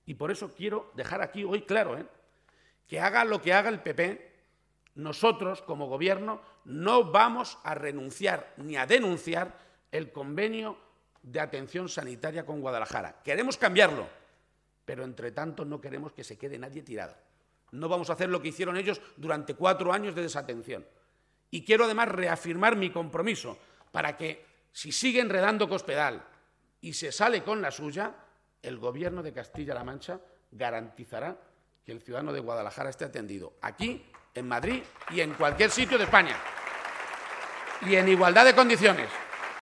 Y por eso quiero dejar aquí hoy claro, que haga lo que haga el PP, nosotros, como Gobierno, no vamos a renunciar ni a denunciar el convenio de atención sanitaria con Guadalajara. Queremos cambiarlo, pero entre tanto no queremos que se quede nadie tirado. No vamos a hacer lo que hicieron ellos durante 4 años de desatención. Y quiero además reafirmar mi compromiso para que, si sigue enredando Cospedal y se sale con la suya, el Gobierno de Castilla-La Mancha garantizará que el ciudadano de Guadalajara esté atendido aquí, en Madrid y en cualquier sitio de España. Y en igualdad de condiciones.